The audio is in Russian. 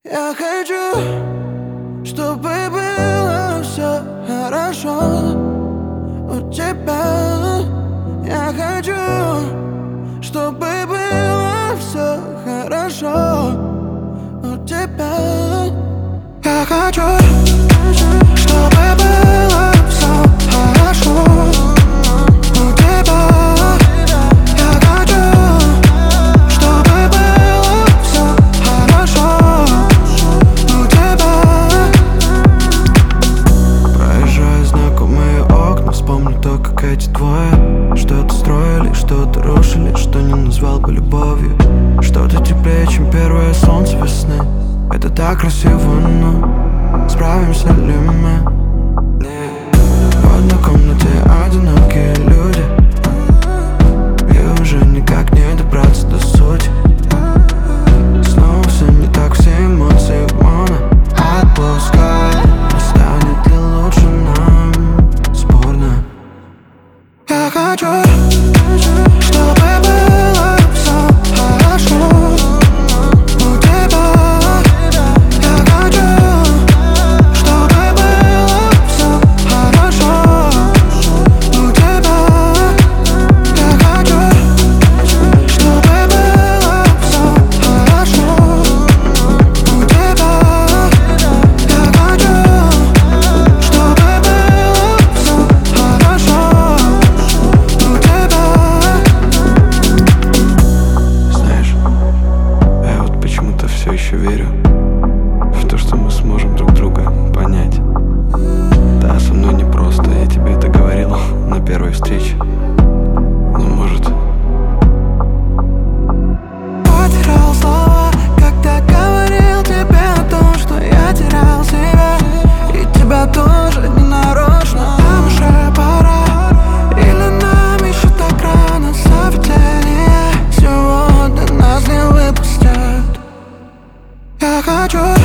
Я хочу, чтобы было все хорошо у тебя. Я хочу, чтобы было все хорошо у тебя. Я хочу, чтобы было все хорошо у тебя. Я хочу, чтобы было все хорошо у тебя. Проезжая знакомые окна, вспомню то, как эти двое что-то строили, что-то рушили, что не назвал бы любовью. Что-то теплее, чем первое солнце весны. Это так красиво, но справимся ли мы? В одной комнате одинокие люди, и уже никак не добраться до сути. Снова все не так, все эмоции моно. Отпускай, не станет ли лучше нам? Спорно. Я хочу, чтобы было все хорошо у тебя. Я хочу, чтобы было все хорошо у тебя. Я хочу, чтобы было все хорошо у тебя. Я хочу, чтобы было все хорошо у тебя. Знаешь, я вот почему-то все еще верю в то, что мы сможем друг друга понять. Да, со мной непросто, я тебе это говорил на первой встрече. Но может... Потерял слова, когда говорил тебе о том, что я терял себя. И тебя тоже не нарочно. Нам уже пора, или нам еще так рано? Совпадение, сегодня нас не выпустят. Я хочу,